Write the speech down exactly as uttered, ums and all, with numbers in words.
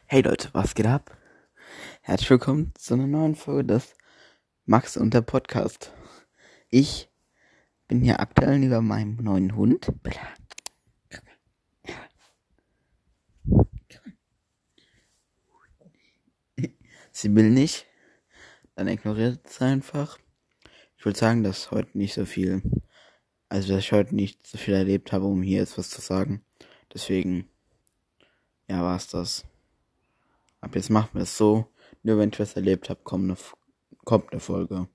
Hey Leute, was geht ab? Herzlich willkommen zu einer neuen Folge des Max und der Podcast. Ich bin hier aktuell neben meinem neuen Hund. Bella. Sie will nicht, dann ignoriert sie einfach. Ich würde sagen, dass heute nicht so viel, also dass ich heute nicht so viel erlebt habe, um hier jetzt was zu sagen. Deswegen, ja, war's das. Ab jetzt machen wir es so, nur wenn ich was erlebt habe, kommt eine, kommt eine Folge.